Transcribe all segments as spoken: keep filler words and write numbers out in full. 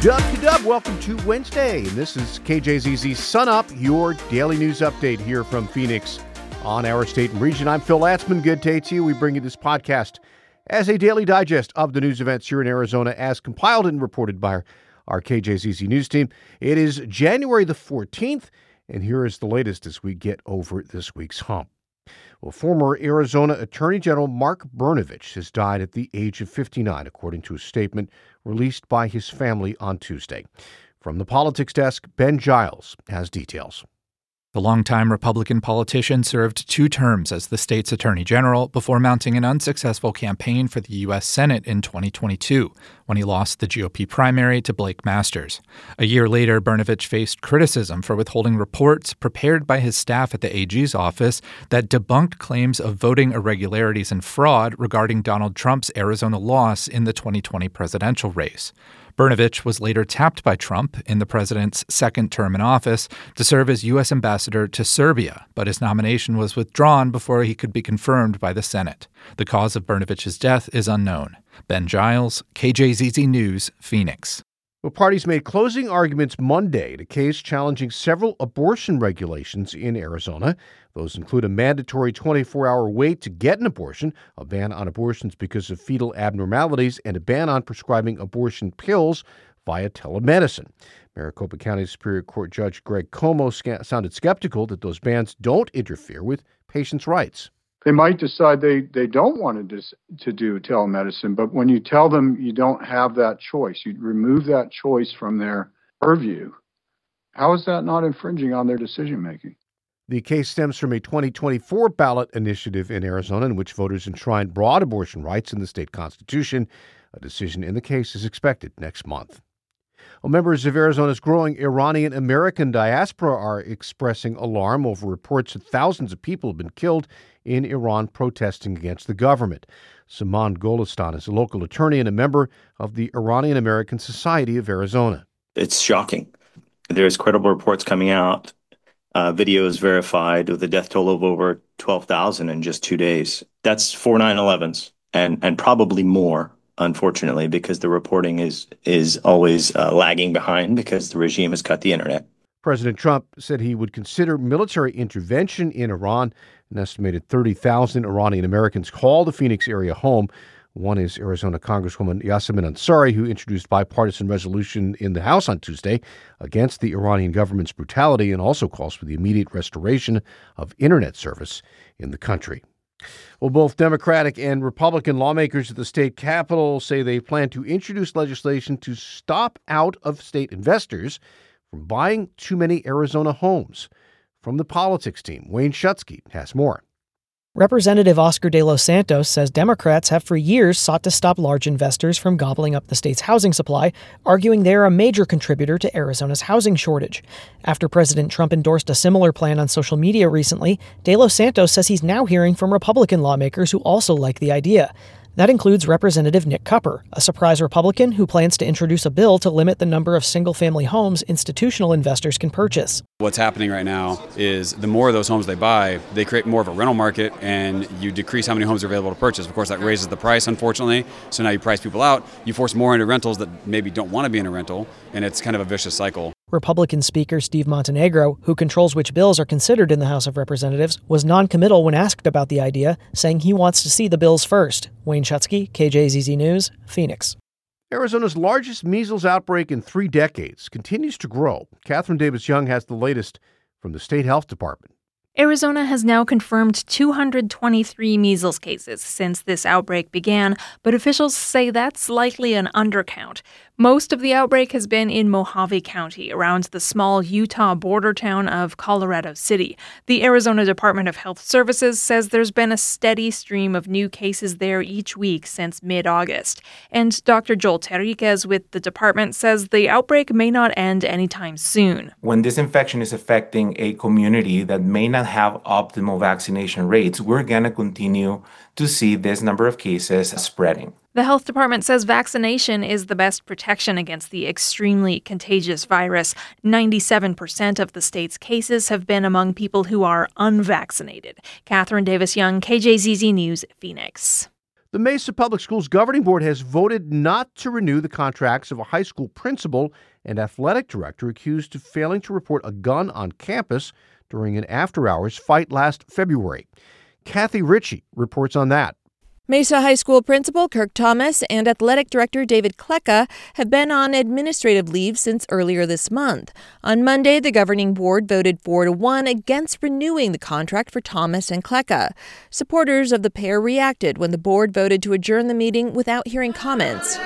Dub to dub, welcome to Wednesday. And this is K J Z Z Sun Up, your daily news update here from Phoenix on our state and region. I'm Phil Latzman. Good day to you. We bring you this podcast as a daily digest of the news events here in Arizona as compiled and reported by our, our K J Z Z news team. It is January the fourteenth, and here is the latest as we get over this week's hump. Well, former Arizona Attorney General Mark Brnovich has died at the age of fifty-nine, according to a statement released by his family on Tuesday. From the politics desk, Ben Giles has details. The longtime Republican politician served two terms as the state's attorney general before mounting an unsuccessful campaign for the U S Senate in twenty twenty-two, when he lost the G O P primary to Blake Masters. A year later, Brnovich faced criticism for withholding reports prepared by his staff at the A G's office that debunked claims of voting irregularities and fraud regarding Donald Trump's Arizona loss in the twenty twenty presidential race. Brnovich was later tapped by Trump in the president's second term in office to serve as U S ambassador to Serbia, but his nomination was withdrawn before he could be confirmed by the Senate. The cause of Brnovich's death is unknown. Ben Giles, K J Z Z News, Phoenix. Well, parties made closing arguments Monday in a case challenging several abortion regulations in Arizona. Those include a mandatory twenty-four hour wait to get an abortion, a ban on abortions because of fetal abnormalities, and a ban on prescribing abortion pills via telemedicine. Maricopa County Superior Court Judge Greg Como sca- sounded skeptical that those bans don't interfere with patients' rights. They might decide they, they don't want to, dis, to do telemedicine, but when you tell them you don't have that choice, you remove that choice from their purview, how is that not infringing on their decision-making? The case stems from a twenty twenty-four ballot initiative in Arizona in which voters enshrined broad abortion rights in the state constitution. A decision in the case is expected next month. Well, members of Arizona's growing Iranian-American diaspora are expressing alarm over reports that thousands of people have been killed in Iran protesting against the government. Saman Golistan is a local attorney and a member of the Iranian-American Society of Arizona. It's shocking. There's credible reports coming out, uh, videos verified with a death toll of over twelve thousand in just two days. That's four nine elevens and, and probably more, unfortunately, because the reporting is, is always uh, lagging behind because the regime has cut the internet. President Trump said he would consider military intervention in Iran. An estimated thirty thousand Iranian Americans call the Phoenix area home. One is Arizona Congresswoman Yasamin Ansari, who introduced bipartisan resolution in the House on Tuesday against the Iranian government's brutality and also calls for the immediate restoration of internet service in the country. Well, both Democratic and Republican lawmakers at the state capitol say they plan to introduce legislation to stop out-of-state investors from buying too many Arizona homes. From the politics team, Wayne Schutsky has more. Representative Oscar De Los Santos says Democrats have for years sought to stop large investors from gobbling up the state's housing supply, arguing they are a major contributor to Arizona's housing shortage. After President Trump endorsed a similar plan on social media recently, De Los Santos says he's now hearing from Republican lawmakers who also like the idea. That includes Representative Nick Cupper, a surprise Republican who plans to introduce a bill to limit the number of single-family homes institutional investors can purchase. What's happening right now is the more of those homes they buy, they create more of a rental market, and you decrease how many homes are available to purchase. Of course, that raises the price, unfortunately. So now you price people out. You force more into rentals that maybe don't want to be in a rental, and it's kind of a vicious cycle. Republican Speaker Steve Montenegro, who controls which bills are considered in the House of Representatives, was non-committal when asked about the idea, saying he wants to see the bills first. Wayne Schutsky, K J Z Z News, Phoenix. Arizona's largest measles outbreak in three decades continues to grow. Catherine Davis-Young has the latest from the State Health Department. Arizona has now confirmed two hundred twenty-three measles cases since this outbreak began, but officials say that's likely an undercount. Most of the outbreak has been in Mojave County, around the small Utah border town of Colorado City. The Arizona Department of Health Services says there's been a steady stream of new cases there each week since mid-August. And Doctor Joel Terriquez with the department says the outbreak may not end anytime soon. When this infection is affecting a community that may not have optimal vaccination rates, we're going to continue to see this number of cases spreading. The health department says vaccination is the best protection against the extremely contagious virus. ninety-seven percent of the state's cases have been among people who are unvaccinated. Catherine Davis-Young, K J Z Z News, Phoenix. The Mesa Public Schools Governing Board has voted not to renew the contracts of a high school principal and athletic director accused of failing to report a gun on campus during an after-hours fight last February. Kathy Ritchie reports on that. Mesa High School Principal Kirk Thomas and Athletic Director David Kleka have been on administrative leave since earlier this month. On Monday, the governing board voted four to one against renewing the contract for Thomas and Kleka. Supporters of the pair reacted when the board voted to adjourn the meeting without hearing comments.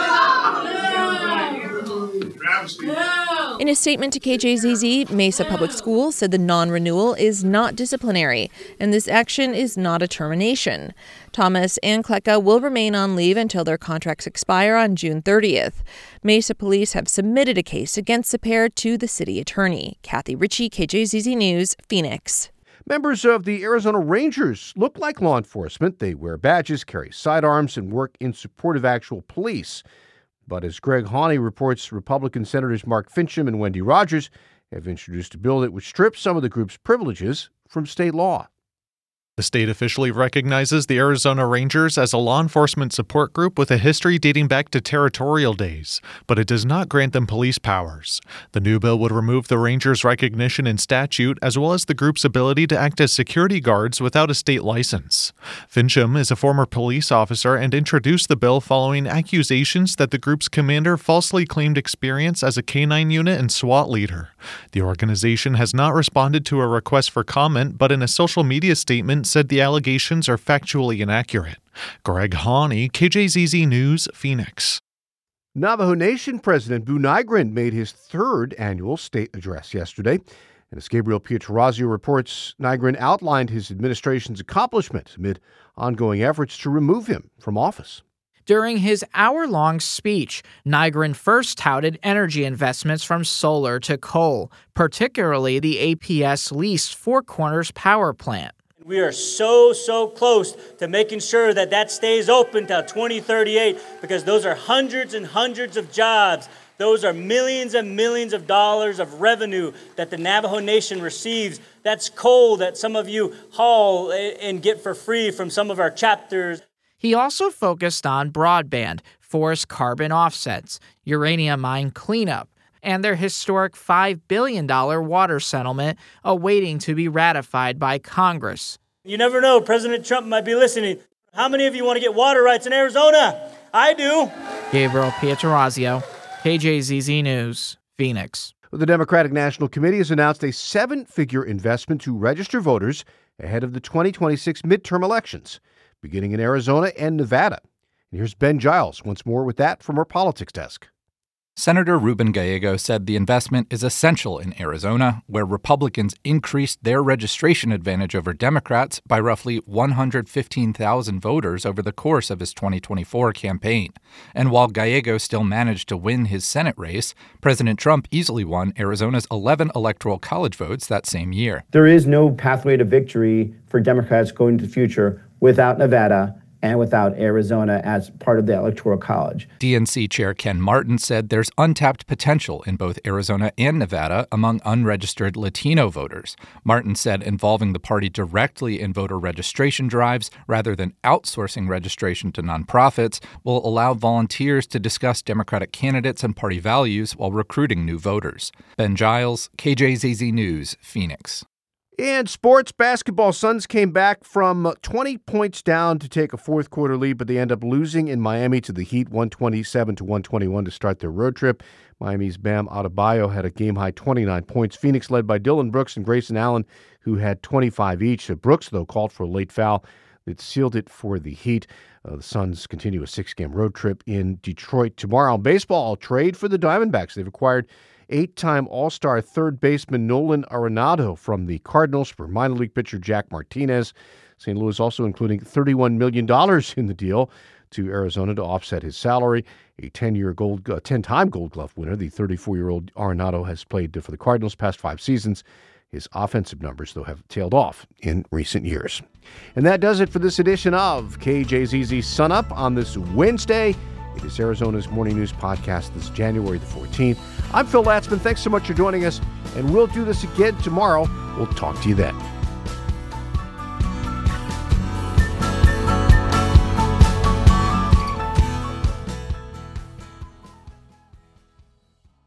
In a statement to K J Z Z, Mesa Public Schools said the non-renewal is not disciplinary, and this action is not a termination. Thomas and Kleka will remain on leave until their contracts expire on June thirtieth. Mesa police have submitted a case against the pair to the city attorney. Kathy Ritchie, K J Z Z News, Phoenix. Members of the Arizona Rangers look like law enforcement. They wear badges, carry sidearms, and work in support of actual police. But as Greg Haney reports, Republican Senators Mark Finchem and Wendy Rogers have introduced a bill that would strip some of the group's privileges from state law. The state officially recognizes the Arizona Rangers as a law enforcement support group with a history dating back to territorial days, but it does not grant them police powers. The new bill would remove the Rangers' recognition in statute, as well as the group's ability to act as security guards without a state license. Finchem is a former police officer and introduced the bill following accusations that the group's commander falsely claimed experience as a K nine unit and SWAT leader. The organization has not responded to a request for comment, but in a social media statement said the allegations are factually inaccurate. Greg Haney, K J Z Z News, Phoenix. Navajo Nation President Bu Nygren made his third annual state address yesterday. And as Gabriel Pietrorazio reports, Nygren outlined his administration's accomplishments amid ongoing efforts to remove him from office. During his hour-long speech, Nygren first touted energy investments from solar to coal, particularly the A P S-leased Four Corners power plant. We are so, so close to making sure that that stays open till twenty thirty-eight, because those are hundreds and hundreds of jobs. Those are millions and millions of dollars of revenue that the Navajo Nation receives. That's coal that some of you haul and get for free from some of our chapters. He also focused on broadband, forest carbon offsets, uranium mine cleanup, and their historic five billion dollars water settlement awaiting to be ratified by Congress. You never know, President Trump might be listening. How many of you want to get water rights in Arizona? I do. Gabriel Pietrorazio, K J Z Z News, Phoenix. The Democratic National Committee has announced a seven-figure investment to register voters ahead of the twenty twenty-six midterm elections, beginning in Arizona and Nevada. And here's Ben Giles once more with that from our politics desk. Senator Ruben Gallego said the investment is essential in Arizona, where Republicans increased their registration advantage over Democrats by roughly one hundred fifteen thousand voters over the course of his twenty twenty-four campaign. And while Gallego still managed to win his Senate race, President Trump easily won Arizona's eleven electoral college votes that same year. There is no pathway to victory for Democrats going into the future without Nevada and without Arizona as part of the Electoral College. D N C Chair Ken Martin said there's untapped potential in both Arizona and Nevada among unregistered Latino voters. Martin said involving the party directly in voter registration drives rather than outsourcing registration to nonprofits will allow volunteers to discuss Democratic candidates and party values while recruiting new voters. Ben Giles, K J Z Z News, Phoenix. In sports, basketball, Suns came back from twenty points down to take a fourth quarter lead, but they end up losing in Miami to the Heat one twenty-seven to one twenty-one to start their road trip. Miami's Bam Adebayo had a game-high twenty-nine points. Phoenix led by Dillon Brooks and Grayson Allen, who had twenty-five each. Brooks, though, called for a late foul that sealed it for the Heat. Uh, the Suns continue a six-game road trip in Detroit tomorrow. Baseball, trade for the Diamondbacks. They've acquired eight-time All-Star third baseman Nolan Arenado from the Cardinals for minor league pitcher Jack Martinez. Saint Louis also including thirty-one million dollars in the deal to Arizona to offset his salary. A ten-year gold, uh, ten-time Gold Glove winner, the thirty-four-year-old Arenado has played for the Cardinals past five seasons. His offensive numbers, though, have tailed off in recent years. And that does it for this edition of K J Z Z Sun Up on this Wednesday. It is Arizona's Morning News Podcast this January the fourteenth. I'm Phil Latzman. Thanks so much for joining us, and we'll do this again tomorrow. We'll talk to you then.